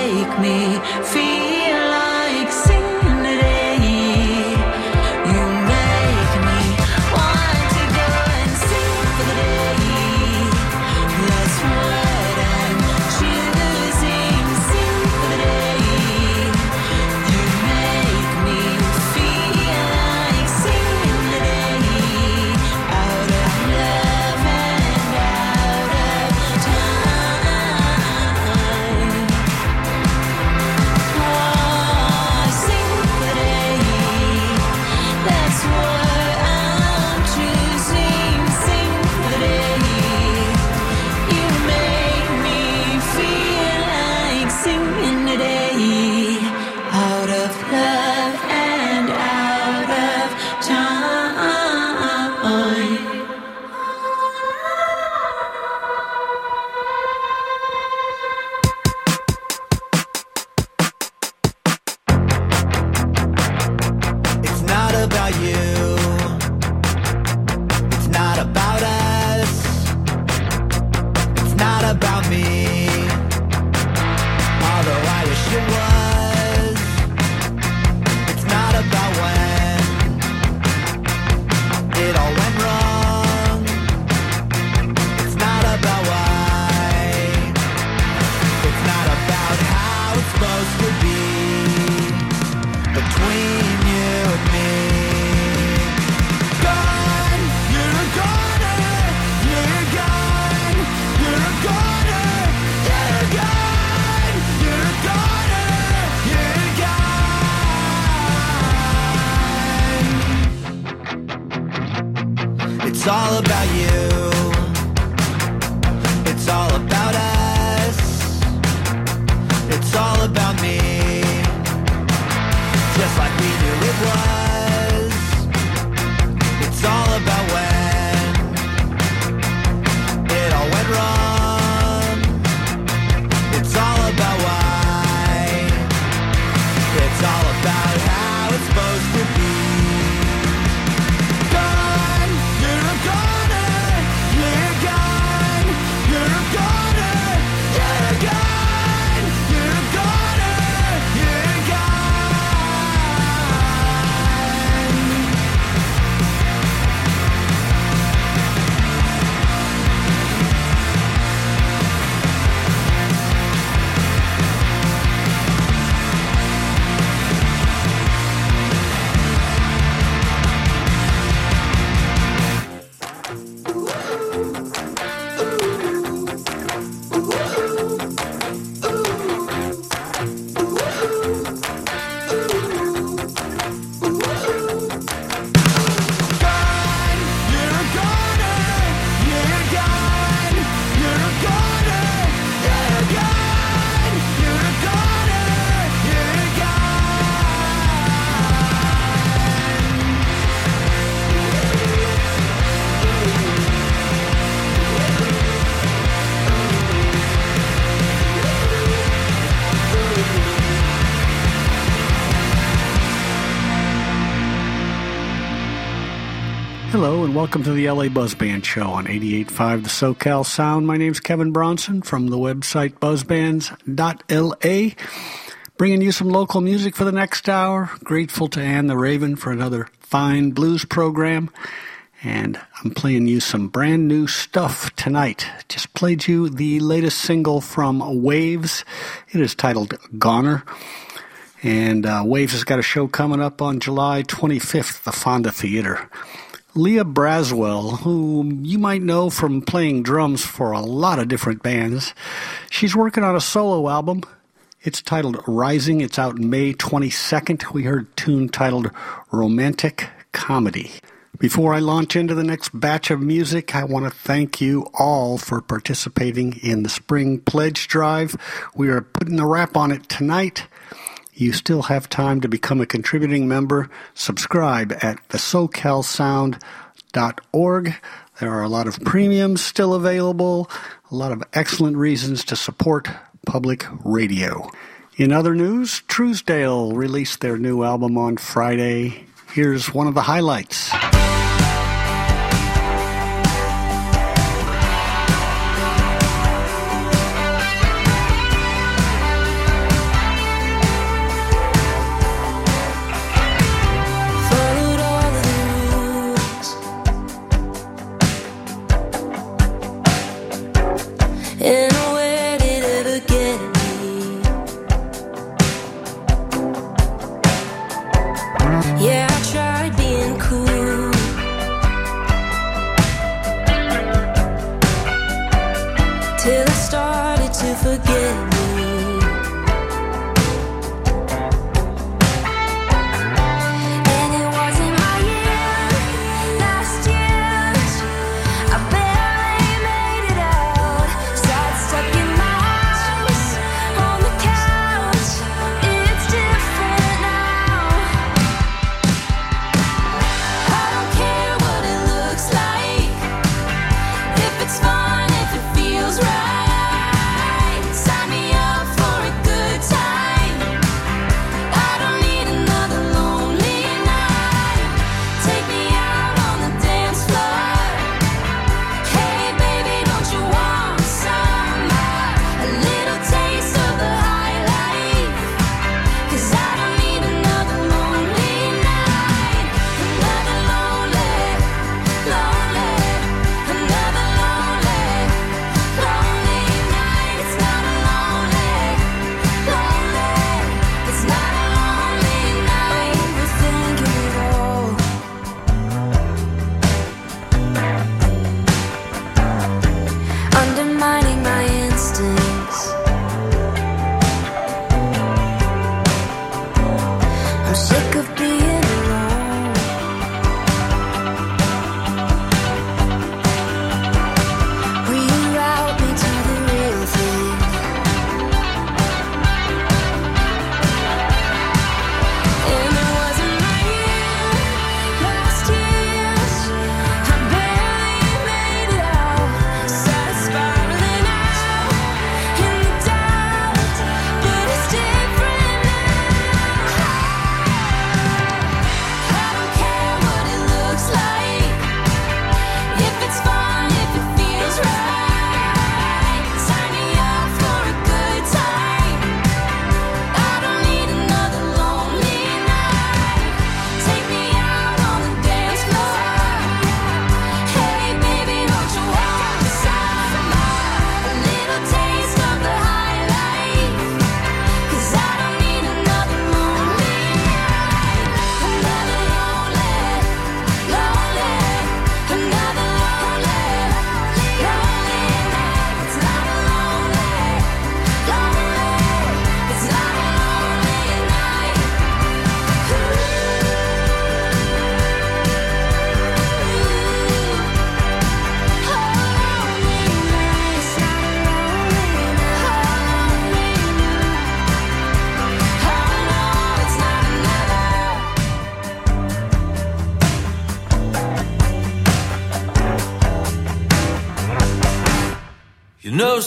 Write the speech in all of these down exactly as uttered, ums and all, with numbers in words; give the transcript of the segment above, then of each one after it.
make me feel like singing today. You make me want to go and sing for the day. That's what I'm choosing, sing for the day. You make me feel like singing today. Out of love and out of time. Oh, sing for the day. That's what I'm choosing, sing for the day. You make me feel like singing today. Out of love and out of time. It's not about you. It's not about us. It's not about me. Although I wish it was. It's not about when it all went wrong. It's not about why. It's not about how it's supposed to be between you and me. Gone, you're a goner, you're a gone, you're a goner, you're a gone, you're a goner, you're a gone. It's all about you. It's all about us. It's all about me. Just like we knew it was. It's all about when it all went wrong. It's all about why. It's all about how it's supposed to be. Gone, you're a goner, you're a gone, you're a goner, you're a gone, you're a goner, you're a gone. Gone, you're a goner, you're a gone, you're a goner, you're a gone, you're a goner, you're a Hello and welcome to the L A Buzz Band Show on eighty-eight point five The SoCal Sound. My name's Kevin Bronson from the website buzz bands dot L A, bringing you some local music for the next hour. Grateful to Anne the Raven for another fine blues program. And I'm playing you some brand new stuff tonight. Just played you the latest single from Waves. It is titled Goner. And uh, Waves has got a show coming up on July twenty-fifth at the Fonda Theater. Leah Braswell, who you might know from playing drums for a lot of different bands, she's working on a solo album. It's titled Rising. It's out May twenty-second. We heard a tune titled Romantic Comedy. Before I launch into the next batch of music, I want to thank you all for participating in the Spring Pledge Drive. We are putting the wrap on it tonight. You still have time to become a contributing member. Subscribe at the socal sound dot org. There are a lot of premiums still available, a lot of excellent reasons to support public radio. In other news, Truesdale released their new album on Friday. Here's one of the highlights.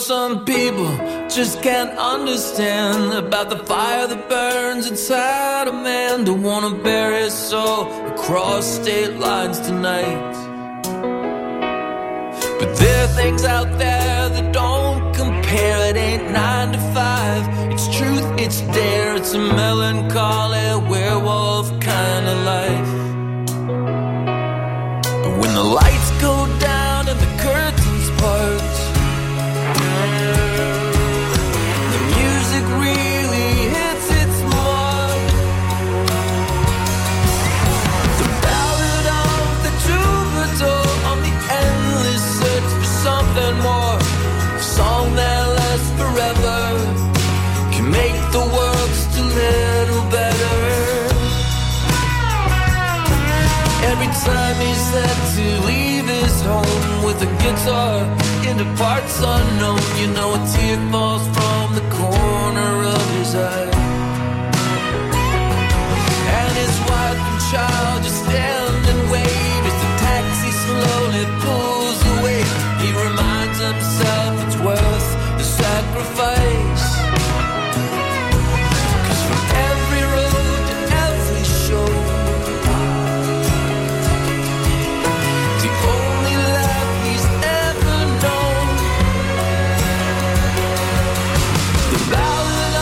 some people just can't understand about the fire that burns inside a man. Don't wanna bury his soul across state lines tonight. But there are things out there that don't compare. It ain't nine to five. It's truth, it's dare. It's a melancholy werewolf kind of life. But when the lights go down and the curtains part, the music really hits its mark. The ballad of the troubadour on the endless search for something more. A song that lasts forever can make the world just a little better. Every time he's said to leave his home with a guitar into parts unknown, you know a tear falls from the corner of his eye. And his wife and child just stand and wait as the taxi slowly pulls away. He reminds himself it's worth the sacrifice. 'Cause from every road to every show, the only love he's ever known, the ballad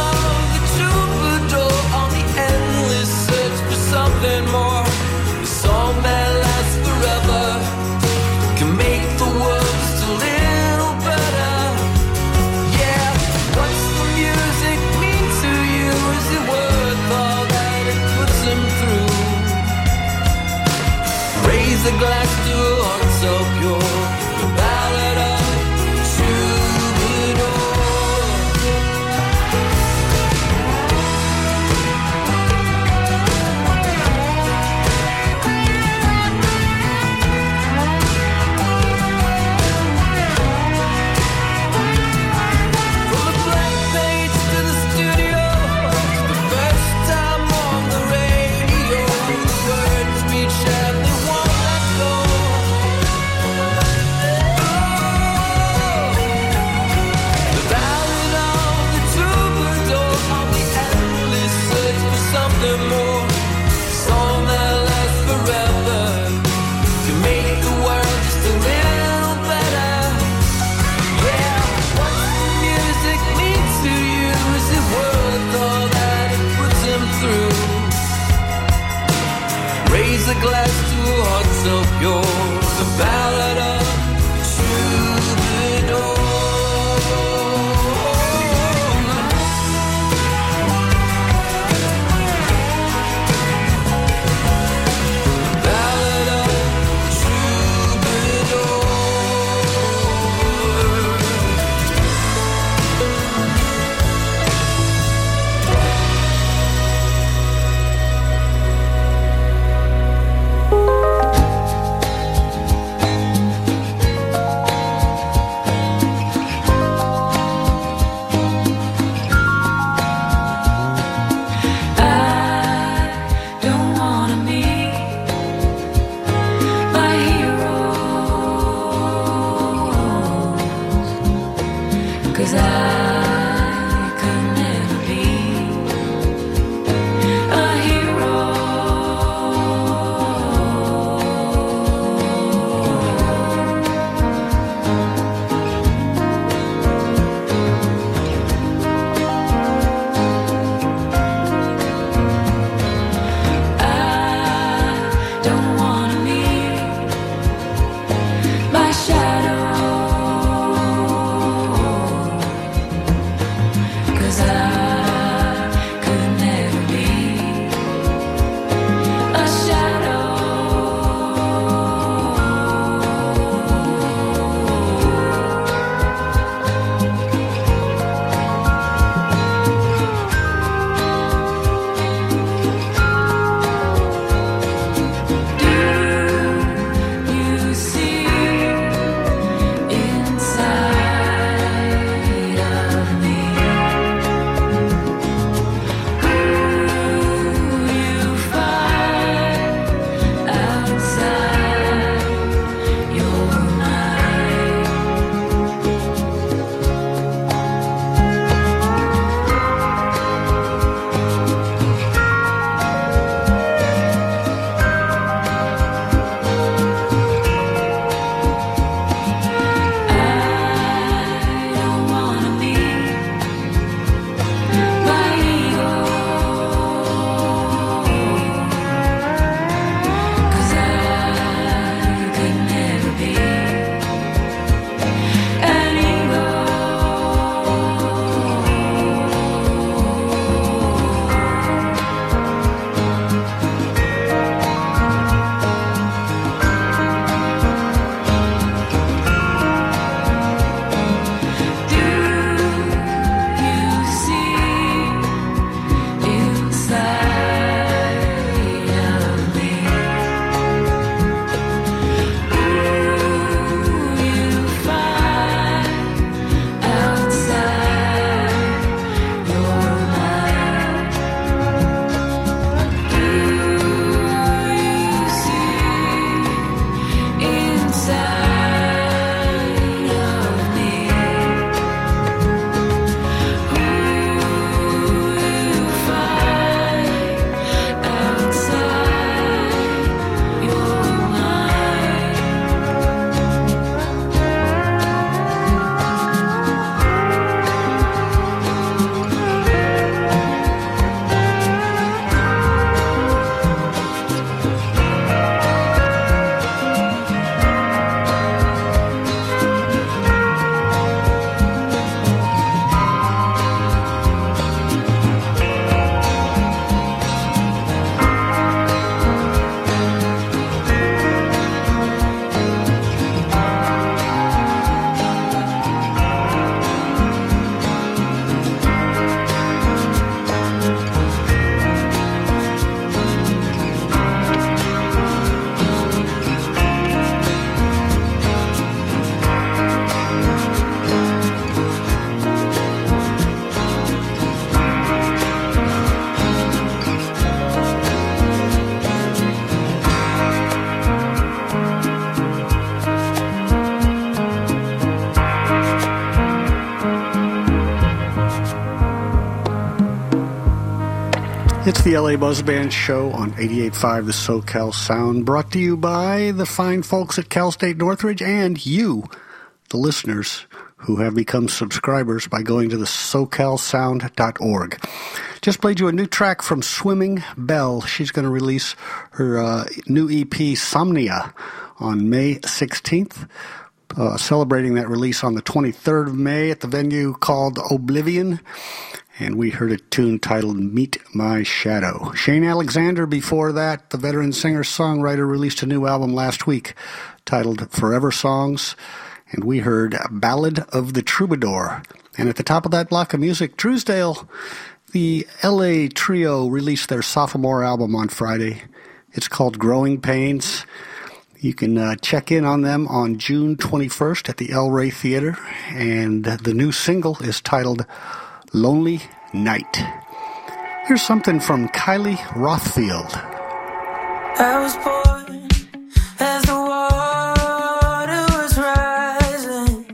It's the L A Buzz Band Show on eighty-eight point five The SoCal Sound, brought to you by the fine folks at Cal State Northridge and you, the listeners, who have become subscribers by going to the socal sound dot org. Just played you a new track from Swimming Belle. She's going to release her uh, new E P, Somnia, on May sixteenth. Uh, celebrating that release on the twenty-third of May at the venue called Oblivion. And we heard a tune titled Meet My Shadow. Shane Alexander, before that, the veteran singer-songwriter, released a new album last week titled Forever Songs. And we heard Ballad of the Troubadour. And at the top of that block of music, Truesdale, the L A trio, released their sophomore album on Friday. It's called Growing Pains. You can uh, check in on them on June twenty-first at the El Rey Theater. And the new single is titled Lonely Night. Here's something from Kylie Rothfield. I was born as the water was rising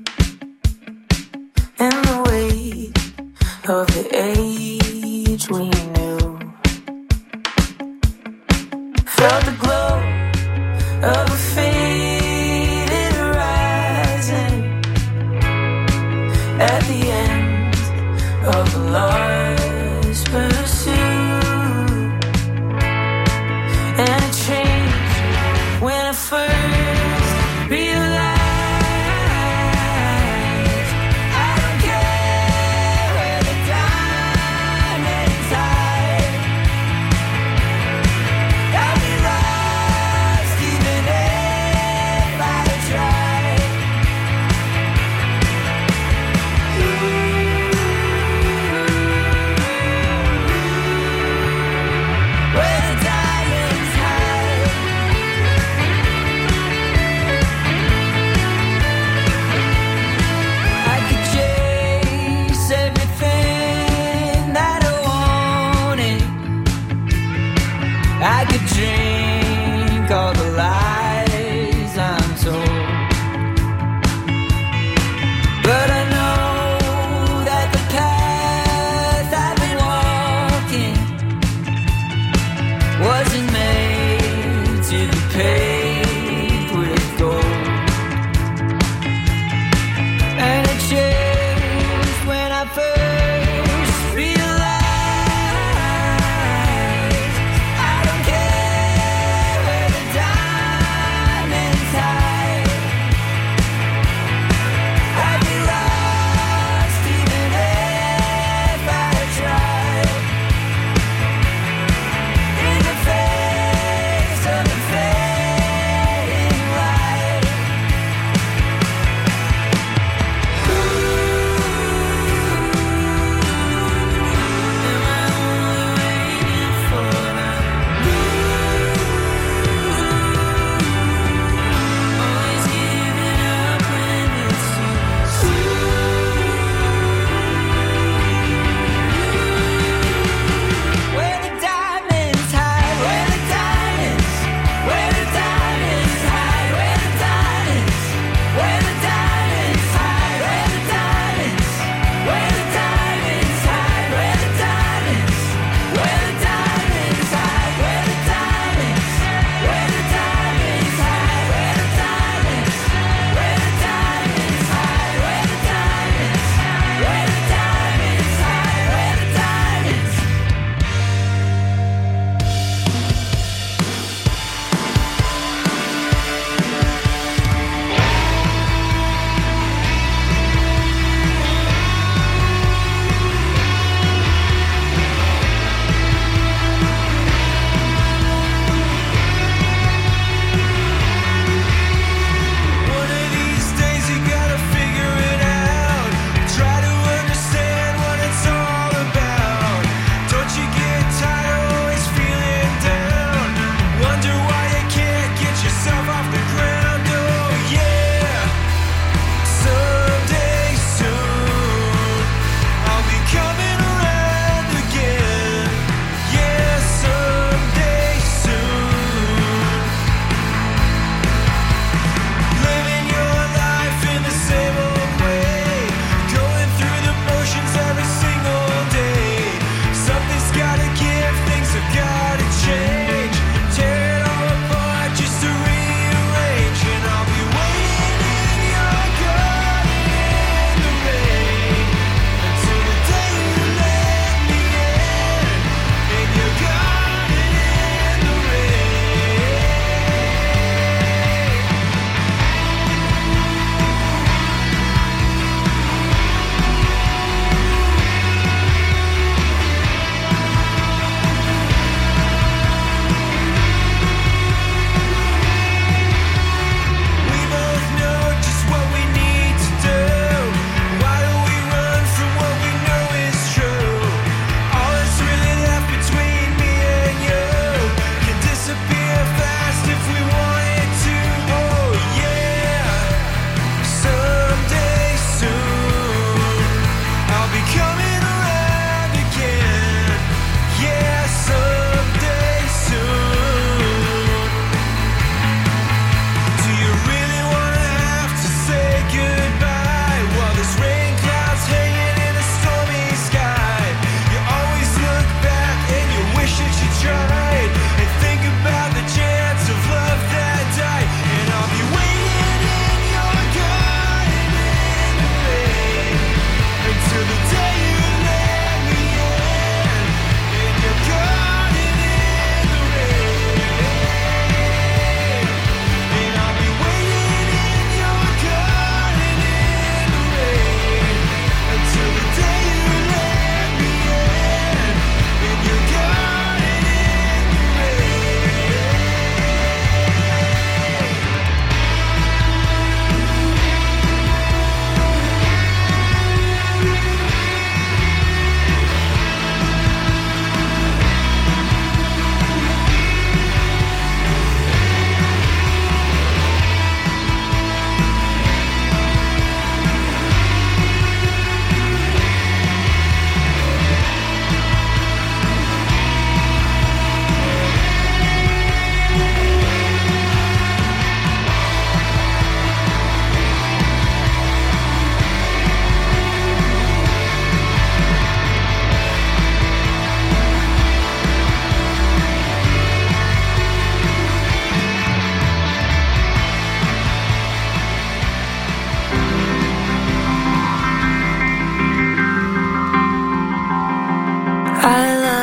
in the wake of the age we knew. Felt the glow of a faded horizon at the end of a lost pursuit, and it changed when I first realized I don't care where the diamonds hide. I'll be lost even if I try. Where the diamonds hide. I could chase everything that I wanted. I could drink all the lies I'm told. But I know that the path I've been walking wasn't made to be paved with gold. And it changed when I first realized I don't care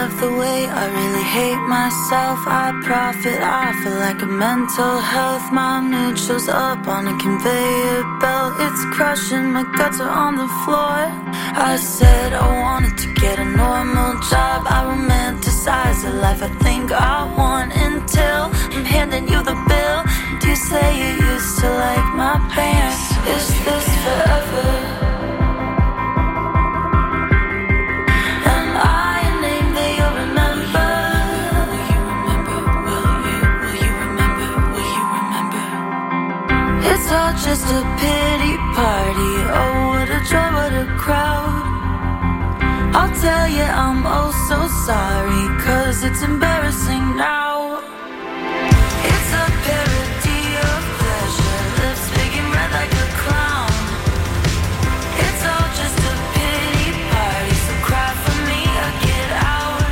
love the way I really hate myself. I profit off it like a mental health. My mood shows up on a conveyor belt. It's crushing, my guts are on the floor. I said I wanted to get a normal job. I romanticize the life I think I want until I'm handing you the bill. Do you say you used to like my band? Is this forever? Am I a name that you'll remember? Will you remember? Will you? Will you remember? Will you remember? It's all just a pity party. Oh, what a joy, what a crowd. I'll tell you I'm oh so sorry, cause it's embarrassing now. It's a parody of pleasure, lips big and red like a clown. It's all just a pity party, so cry for me or get out.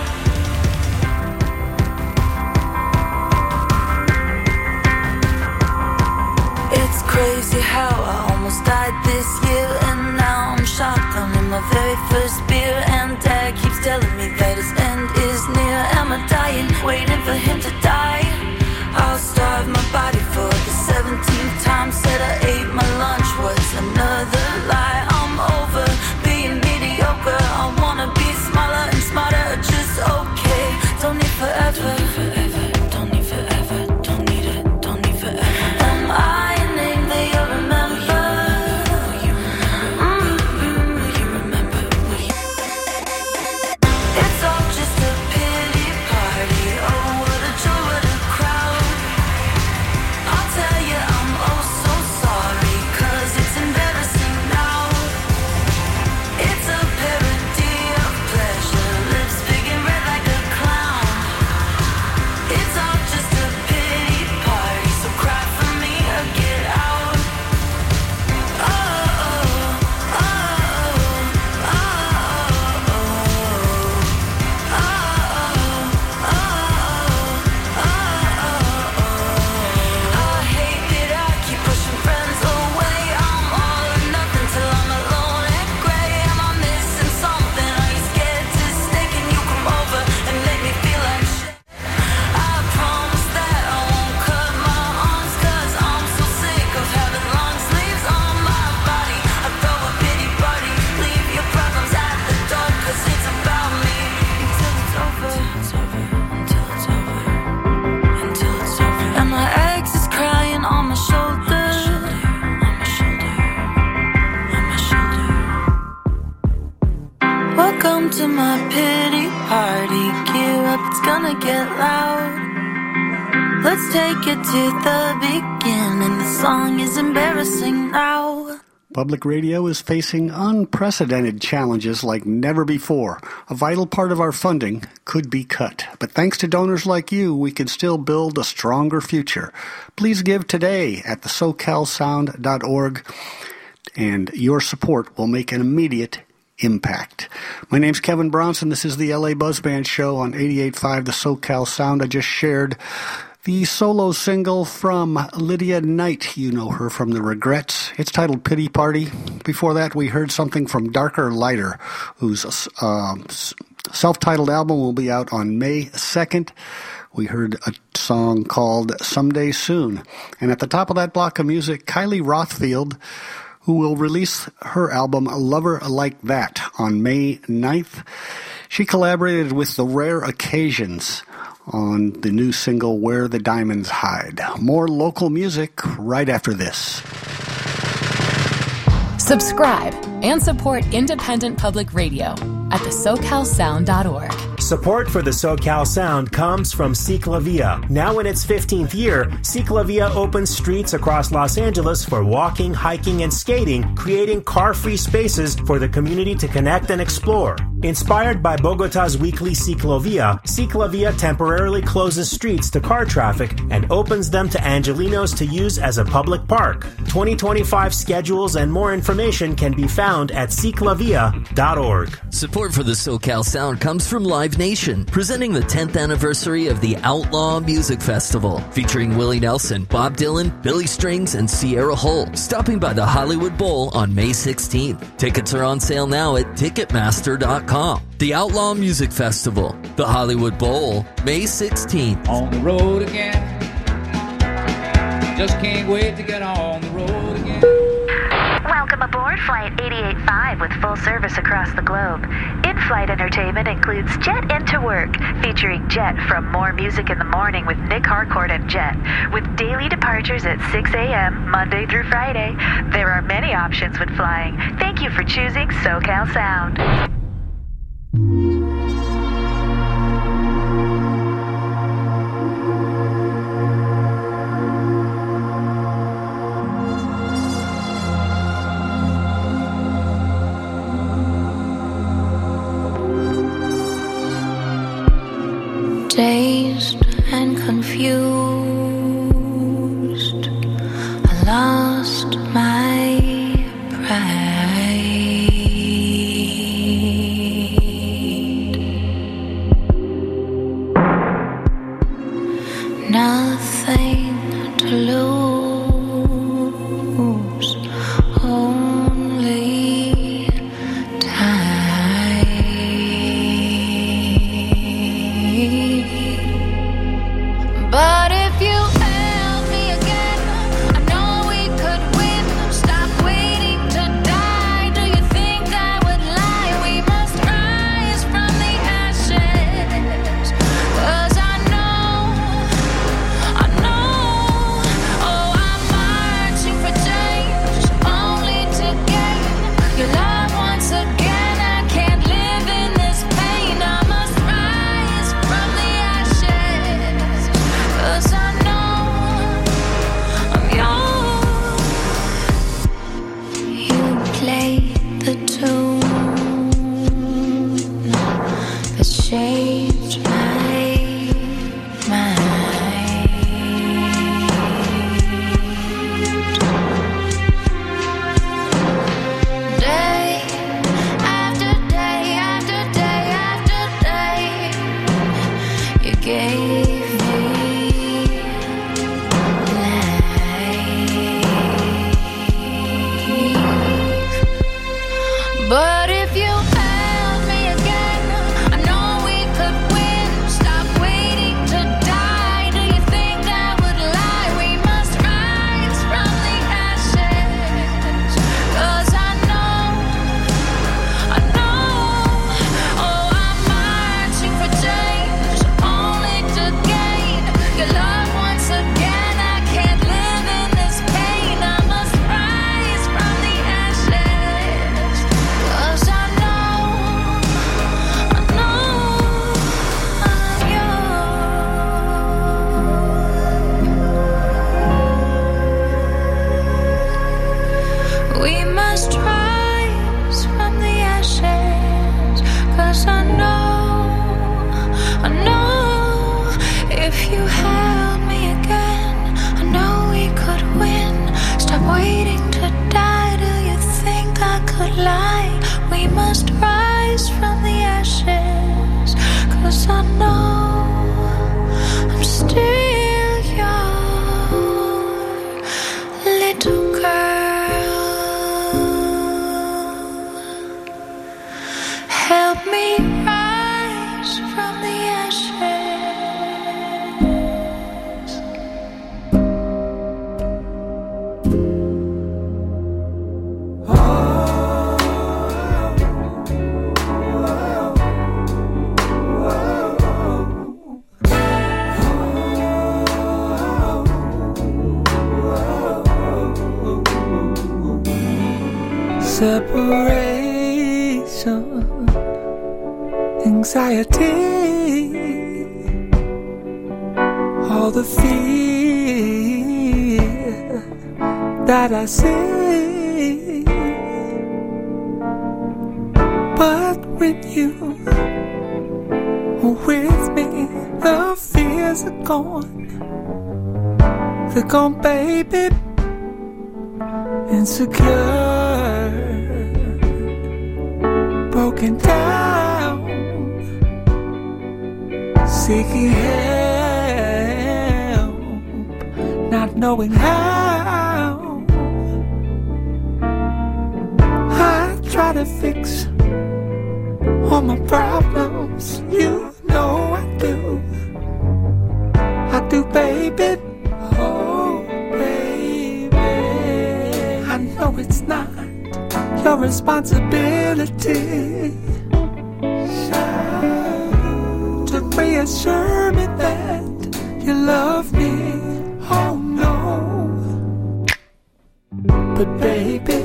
It's crazy how I almost died this year, and now I'm shocked I'm in my very first beer. And Dad keeps telling me that his end is near. Am I dying, waiting for him to die? I'll starve my body for the seventeenth time. Said I ate my lunch, what's another lie? I'm over being mediocre. I wanna be smaller and smarter, just okay. Don't need forever, forever. Don't need forever, don't need it, don't need forever. Am I a name that you'll remember? Will you remember? Will you remember? Will you? It's all just a pity party. Oh, what a joy, what a crowd. I'll tell you I'm oh so sorry, cause it's embarrassing now. It's a parody of pleasure, lips big and red like a clown. It's all just a pity party, so cry for me or get out. Oh, oh, oh, oh, oh, I hate that I keep pushing friends away. I'm all or nothing till I'm alone and gray. Am I missing something? Are you scared to stay? Can you come over and make me feel like shit? I promise that I won't cut my arms, cause I'm so sick of having long sleeves on my body. I throw a pity party, leave your problems at the door, cause it's about me. Until it's over, until it's over, until it's over. And my ex is crying on my shoulder, on my shoulder, on my shoulder. Welcome to my pity party. Gear up, it's gonna get loud. Let's take it to the beginning. The song is embarrassing now. Public radio is facing unprecedented challenges like never before. A vital part of our funding could be cut. But thanks to donors like you, we can still build a stronger future. Please give today at the so cal sound dot org, and your support will make an immediate impact. My name's Kevin Bronson. This is the L A Buzz Band Show on eighty-eight point five The SoCal Sound. I just shared the solo single from Lydia Knight. You know her from The Regrets. It's titled Pity Party. Before that, we heard something from Darker Lighter, whose uh, self-titled album will be out on May second. We heard a song called Someday Soon. And at the top of that block of music, Kylie Rothfield, who will release her album Lover Like That on May ninth. She collaborated with The Rare Occasions on the new single Where the Diamonds Hide. More local music right after this. Subscribe and support independent public radio at the so cal sound dot org. Support for the SoCal Sound comes from Ciclavia. Now in its fifteenth year, Ciclavia opens streets across Los Angeles for walking, hiking, and skating, creating car-free spaces for the community to connect and explore. Inspired by Bogota's weekly Ciclavia, Ciclavia temporarily closes streets to car traffic and opens them to Angelinos to use as a public park. twenty twenty-five schedules and more information can be found at ciclavia dot org. Support for the SoCal Sound comes from Live Nation, presenting the tenth anniversary of the Outlaw Music Festival, featuring Willie Nelson, Bob Dylan, Billy Strings, and Sierra Hull, stopping by the Hollywood Bowl on May sixteenth. Tickets are on sale now at ticketmaster dot com. com. The Outlaw Music Festival, the Hollywood Bowl, May sixteenth. On the road again. Just can't wait to get on the road again. Welcome aboard Flight eighty-eight point five with full service across the globe. In-flight entertainment includes Jet Into Work, featuring Jet from More Music in the Morning with Nick Harcourt and Jet, with daily departures at six a.m. Monday through Friday. There are many options when flying. Thank you for choosing SoCal Sound. Dazed and confused, I lost my pride. Nothing to lose, only time. But if you held me again, I know we could win. Stop waiting to die. Do you think I would lie? We must rise from the ashes. 'Cause I know, I know. Oh, I'm marching for change, only to gain your love once again. I can't live in this pain. I must rise from the ashes. 'Cause I know I'm yours. You played the tune that shaped my mind. Day after day after day after day, you gave me life. But if you held me again, I know we could win. Stop waiting to die. Do you think I would lie? We must rise from the ashes. 'Cause I know, I know. Oh, I'm marching for change, only to gain your love once again. I can't live in this pain. I must rise from the ashes. 'Cause I know, I know I'm yours. We must rise from the ashes. 'Cause I know, I know. If you held me again, I know we could win. Stop waiting to die. Do you think I could lie? We must rise from the ashes. 'Cause I know I'm still your little girl. Help me rise from the ashes. Separation, anxiety, all the fear that I see. But when you are with me, the fears are gone. They're gone, baby. Insecure, broken down, seeking help, not knowing how. I try to fix all my problems. You know I do. I do, baby. Oh, baby. I know it's not your responsibility to reassure me that you love me. Oh no. But baby,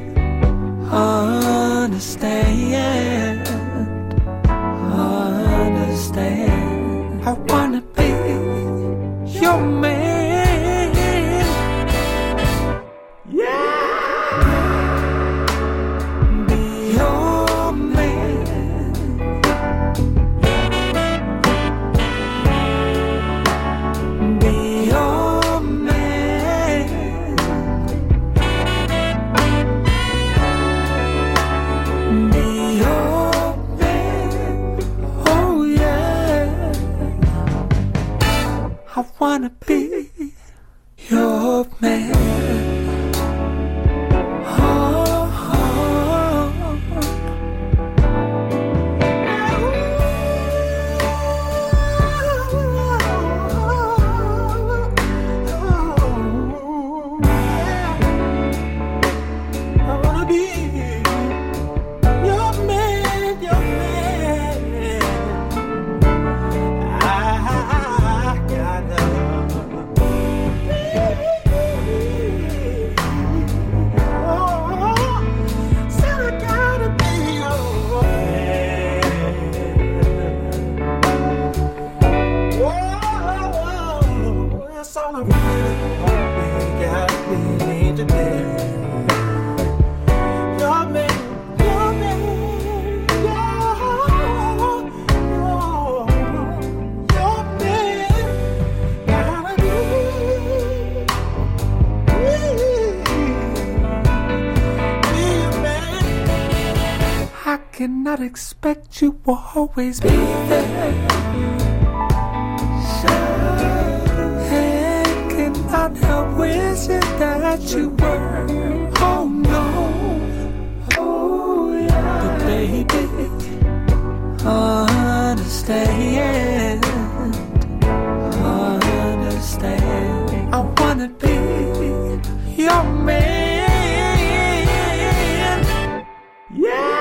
understand, understand. I wanna be your man. Yeah. Be your man. Be your man. Be your man. Oh yeah. I wanna be your man. Oh, oh. I wanna be your man, your man. I gotta. Said I gotta be your man. Whoa, that's all I really got me today. Your man, your man, your, your man. Gotta be. I cannot expect you will always be there. I cannot help wishing that you were. Oh no. Oh yeah. But baby, understand, understand. I wanna be your man. Yeah.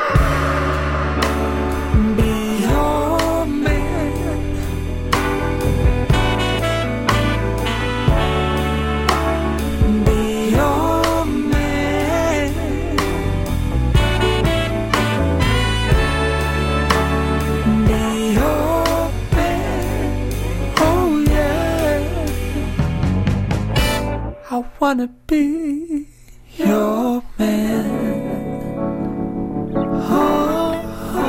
Be your man. Be your man. Be your man. Oh yeah. I wanna be your man. Oh, oh.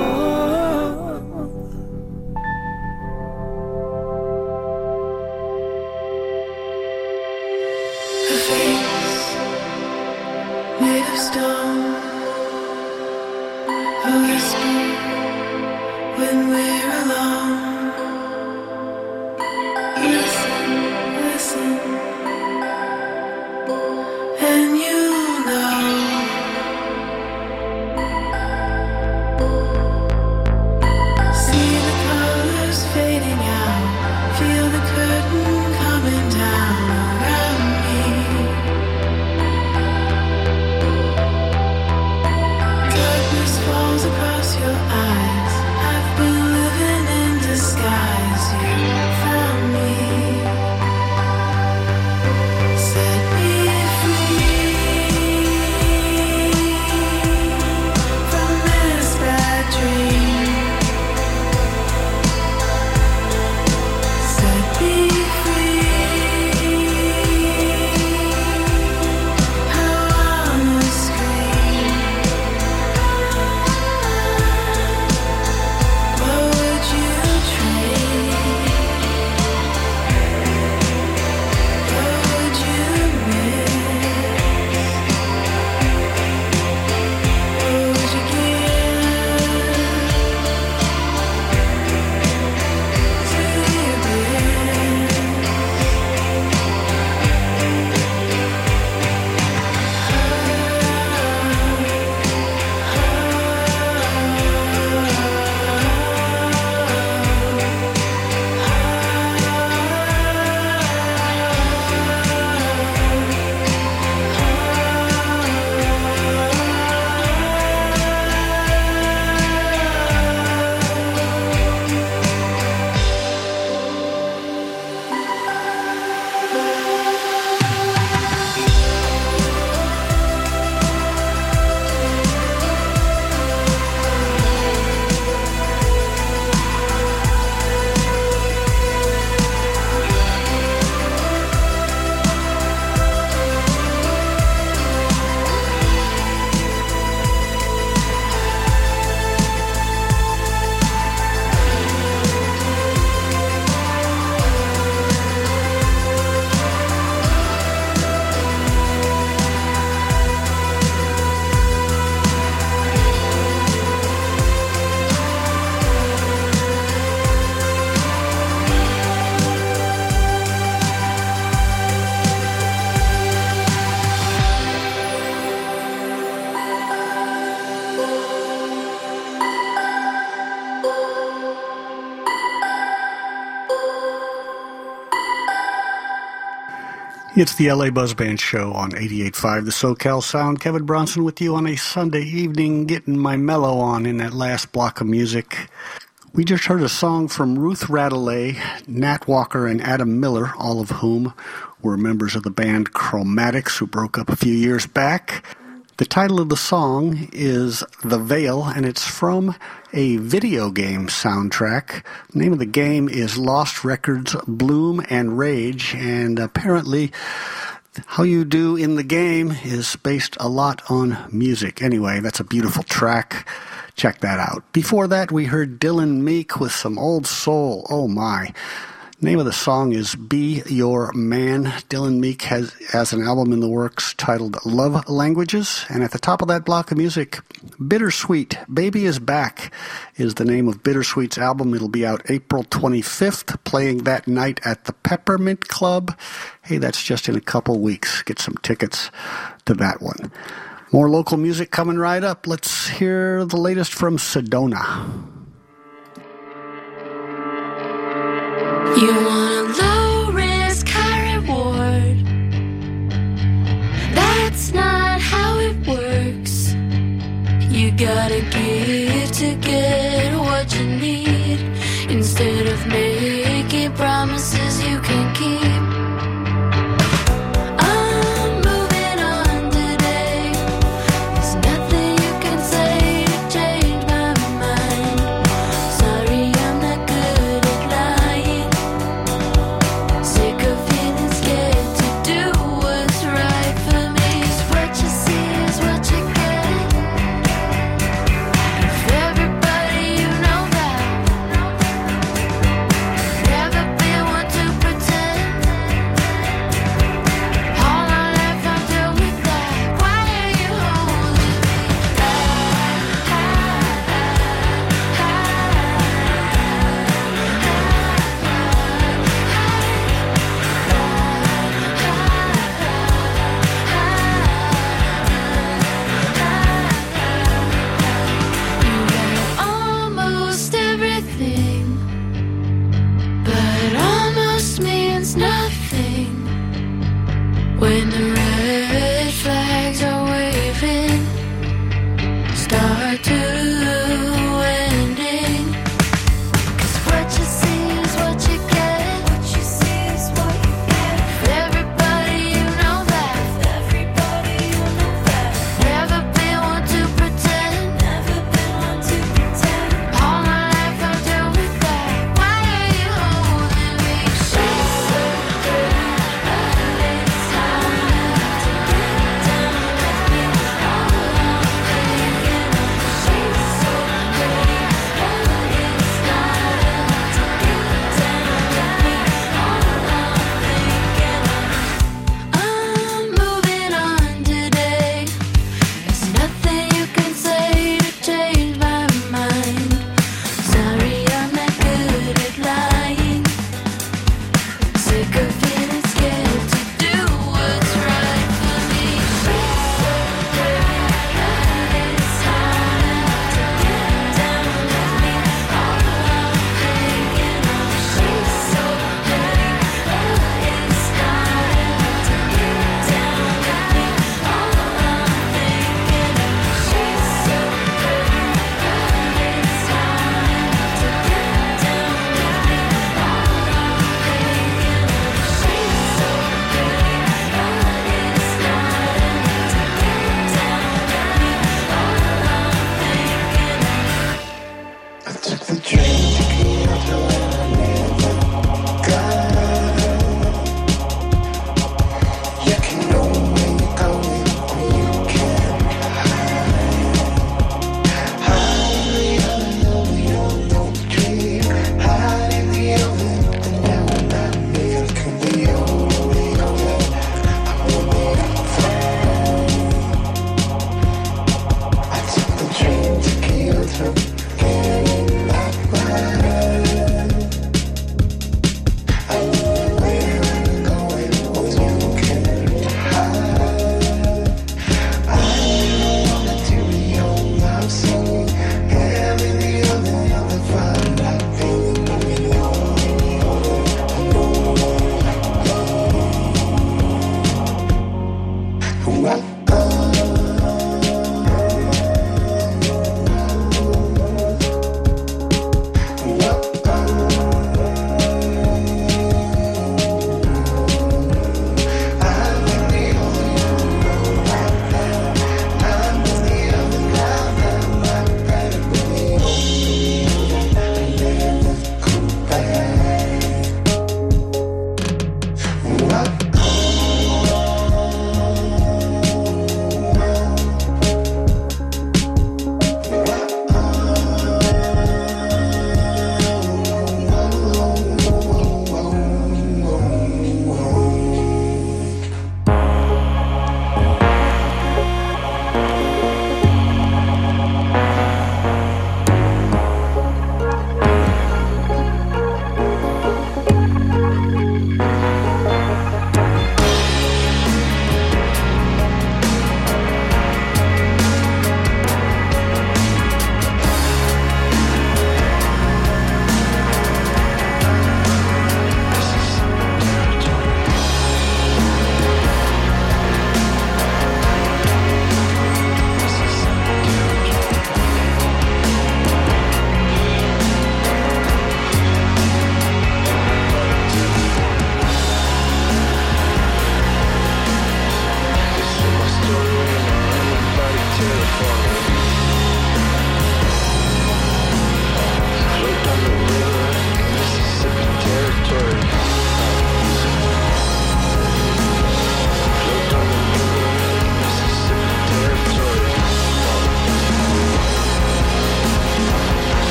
A face made of stone, a whisper when we're alone. Listen, listen, It's the L A Buzz Band Show on eighty-eight point five The SoCal Sound. Kevin Bronson with you on a Sunday evening, getting my mellow on in that last block of music. We just heard a song from Ruth Radelet, Nat Walker, and Adam Miller, all of whom were members of the band Chromatics, who broke up a few years back. The title of the song is The Veil, and it's from a video game soundtrack. The name of the game is Lost Records Bloom and Rage, and apparently how you do in the game is based a lot on music. Anyway, that's a beautiful track. Check that out. Before that, we heard Dylan Meek with some old soul. Oh my. Name of the song is Be Your Man. Dylan Meek has, has an album in the works titled Love Languages. And at the top of that block of music, Bittersweet, Baby Is Back is the name of Bittersweet's album. It'll be out April twenty-fifth, playing that night at the Peppermint Club. Hey, that's just in a couple weeks. Get some tickets to that one. More local music coming right up. Let's hear the latest from Sedona. You want a low risk, high reward. That's not how it works. You gotta give to get what you need, instead of making promises you can keep. Pretend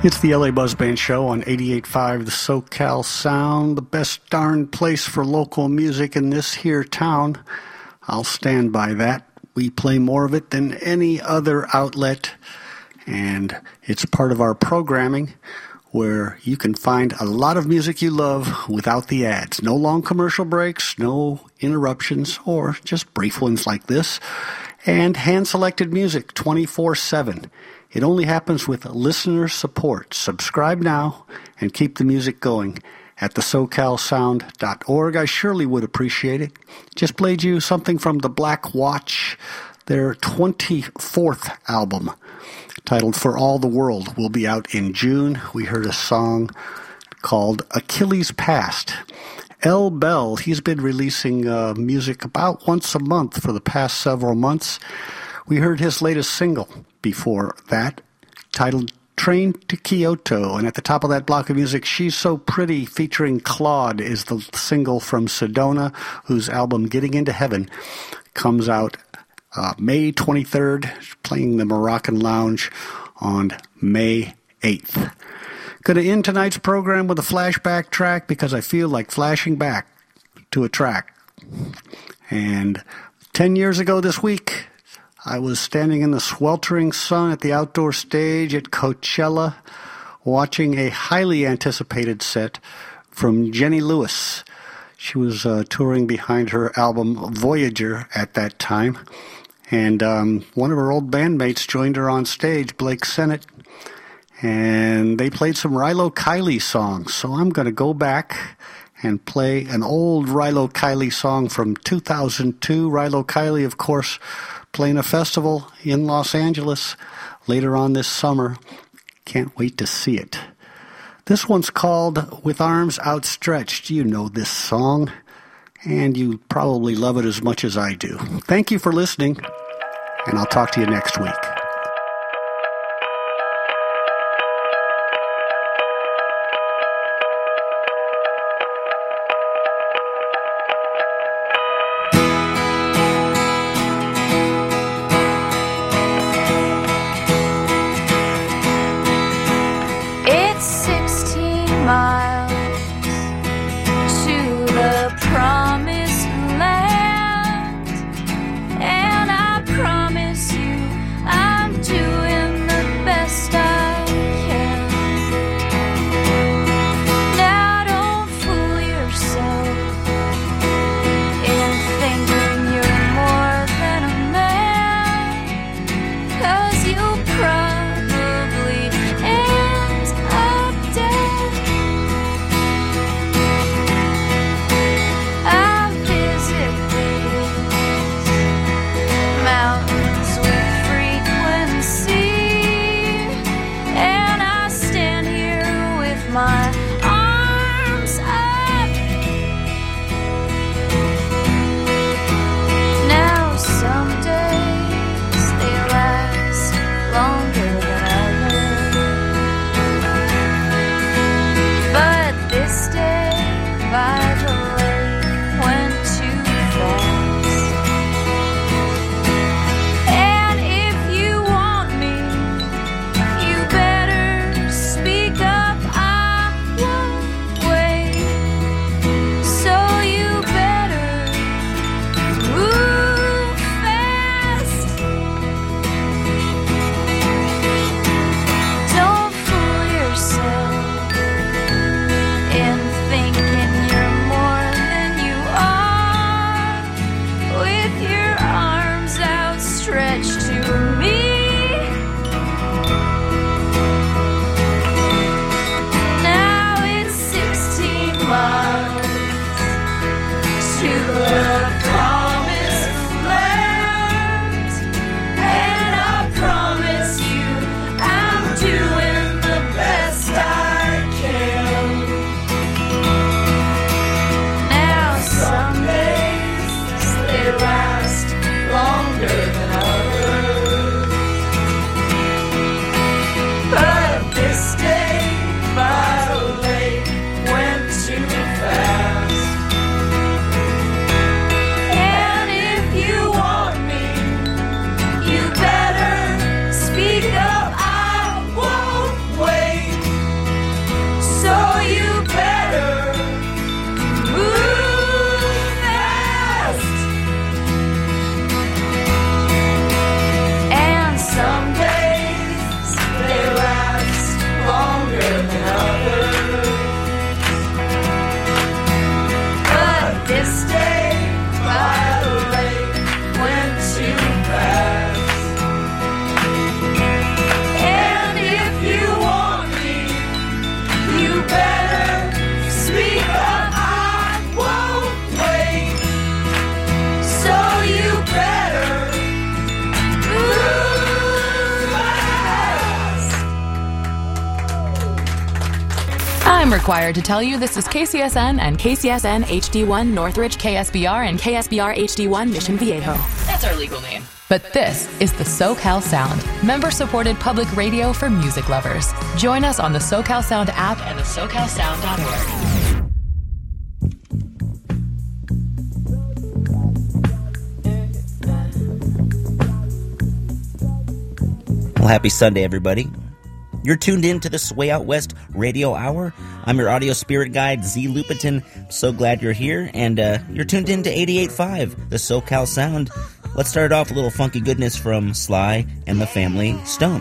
It's the L A Buzz Band Show on eighty-eight point five The SoCal Sound, the best darn place for local music in this here town. I'll stand by that. We play more of it than any other outlet, and it's part of our programming where you can find a lot of music you love without the ads. No long commercial breaks, no interruptions, or just brief ones like this, and hand-selected music twenty-four seven. It only happens with listener support. Subscribe now and keep the music going at the so cal sound dot org. I surely would appreciate it. Just played you something from the Black Watch, their twenty-fourth album, titled For All the World, will be out in June. We heard a song called Achilles Past. L. Bell, he's been releasing uh, music about once a month for the past several months. We heard his latest single before that, titled Train to Kyoto. And at the top of that block of music, She's So Pretty, featuring Claude, is the single from Sedona, whose album Getting Into Heaven comes out uh, May twenty-third, playing the Moroccan Lounge on May eighth. Going to end tonight's program with a flashback track because I feel like flashing back to a track. And ten years ago this week, I was standing in the sweltering sun at the outdoor stage at Coachella, watching a highly anticipated set from Jenny Lewis. She was uh, touring behind her album Voyager at that time, and um, one of her old bandmates joined her on stage, Blake Sennett, and they played some Rilo Kiley songs. So I'm going to go back and play an old Rilo Kiley song from two thousand two. Rilo Kiley, of course, playing a festival in Los Angeles later on this summer. Can't wait to see it. This one's called With Arms Outstretched. You know this song, and you probably love it as much as I do. Thank you for listening, and I'll talk to you next week. Speak up, I won't wait. am required to tell you this is K C S N and K C S N H D one Northridge, K S B R, and K S B R H D one Mission Viejo. That's our legal name. But this is the SoCal Sound, member-supported public radio for music lovers. Join us on the SoCal Sound app and the socal sound dot org. Well, happy Sunday, everybody. You're tuned in to the Sway Out West Radio Hour. I'm your audio spirit guide, Z Lupiton. So glad you're here, and uh, you're tuned in to eighty-eight point five, the SoCal Sound. Let's start off with a little funky goodness from Sly and the Family Stone.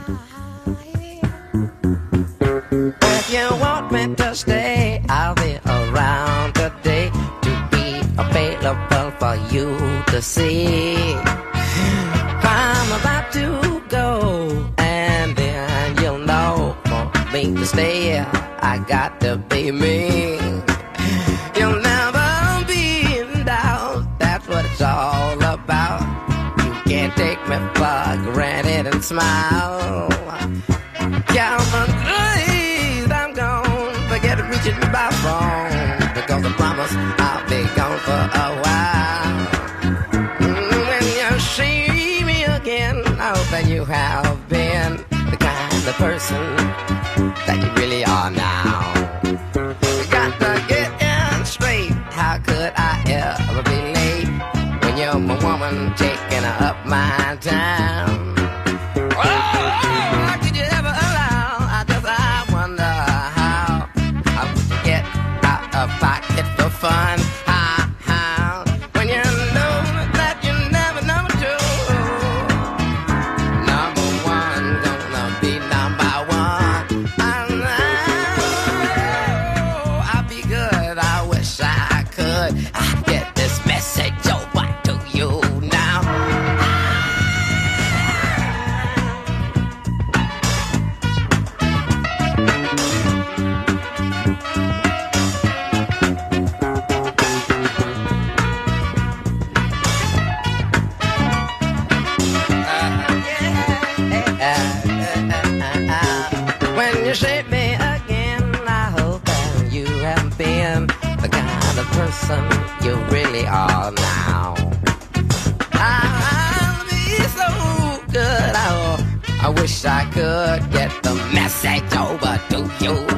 If you want me to stay, I'll be around today to be available for you to see. I'm about to go, and then you'll know for me to stay, I got to be me. You'll never be in doubt, that's what it's all about. You can't take me for granted and smile. Count the days I'm gone, forget reaching my phone, because I promise I'll be gone for a while. Mm, when you see me again, I hope that you have been the kind of person that you really are now. You got to get in straight, how could I ever be late when you're my woman taking up my time? Oh, could you ever allow, I just, I wonder how, how would you get out of pocket for fun? How, how, when you know that you never number two, number one, gonna be number one. I know I'll be good, I wish I could, I get this message over to you now. When you shape me again, I hope that you have been the kind of person you really are now. I'll be so good, oh, I wish I could get the message over to you